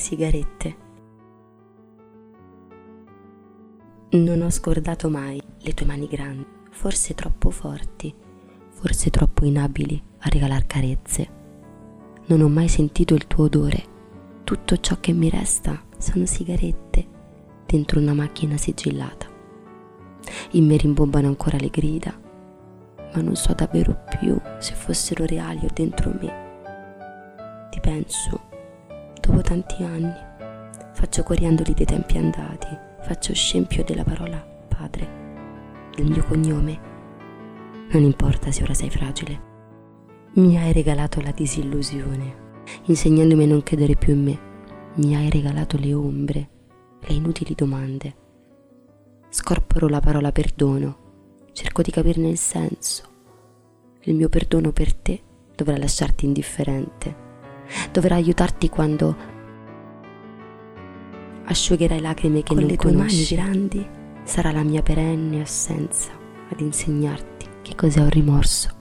sigarette. Non ho scordato mai le tue mani grandi, forse troppo forti, forse troppo inabili a regalar carezze. Non ho mai sentito il tuo odore. Tutto ciò che mi resta sono sigarette dentro una macchina sigillata. In me rimbombano ancora le grida, ma non so davvero più se fossero reali o dentro me. Ti penso, dopo tanti anni, faccio coriandoli dei tempi andati, faccio scempio della parola padre, del mio cognome. Non importa se ora sei fragile. Mi hai regalato la disillusione, insegnandomi a non credere più in me. Mi hai regalato le ombre, le inutili domande. Scorporo la parola perdono, cerco di capirne il senso. Il mio perdono per te dovrà lasciarti indifferente, dovrà aiutarti quando asciugherai lacrime che non conosci. Con le tue mani grandi sarà la mia perenne assenza ad insegnarti che cos'è un rimorso.